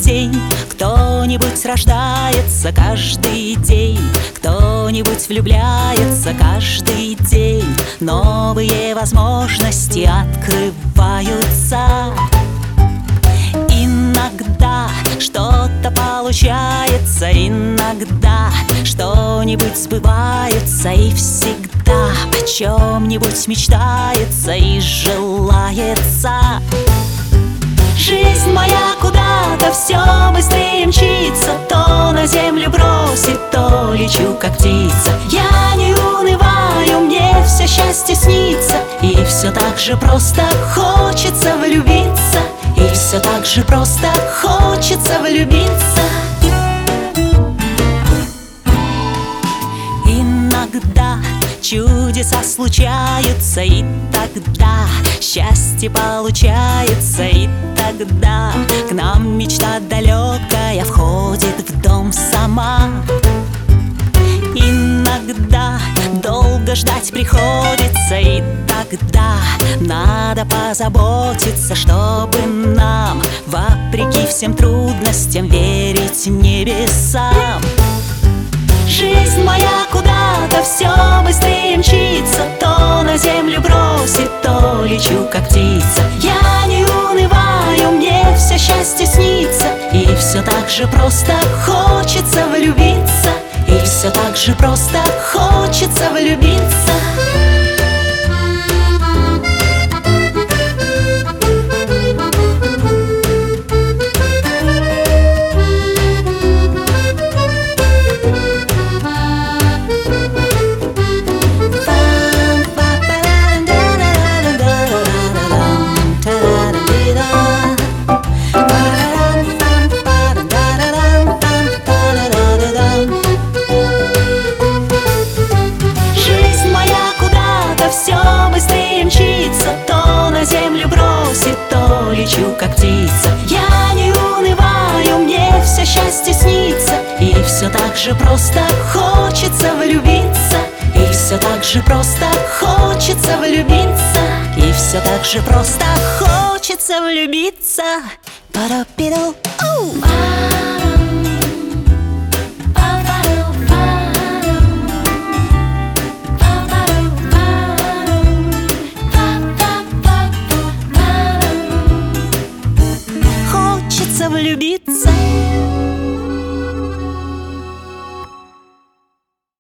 тень. Кто-нибудь рождается каждый день, кто-нибудь влюбляется каждый день. Новые возможности открываются. Иногда что-то получается, иногда что-нибудь сбывается, и всегда о чем-нибудь мечтается и желается. Жизнь моя куда-то все быстрее мчится, то на землю бросит, то лечу как птица. Я не унываю, мне все счастье снится, и все так же просто хочется влюбиться, и все так же просто хочется влюбиться. Иногда чудеса случаются, и тогда счастье получается, и тогда к нам мечта далекая входит в дом сама. Иногда долго ждать приходится, и тогда надо позаботиться, чтобы нам, вопреки всем трудностям, верить небесам. Жизнь моя куда-то все быстрее мчится, то на землю бросит, то лечу как птица. Я не унываю, мне все счастье снится, и все так же просто хочется влюбиться, и все так же просто хочется влюбиться. Лечу как птица. Я не унываю, мне все счастье снится, и все так же просто хочется влюбиться, и все так же просто хочется влюбиться, и все так же просто хочется влюбиться. Пара-пиду, оу! Влюбиться.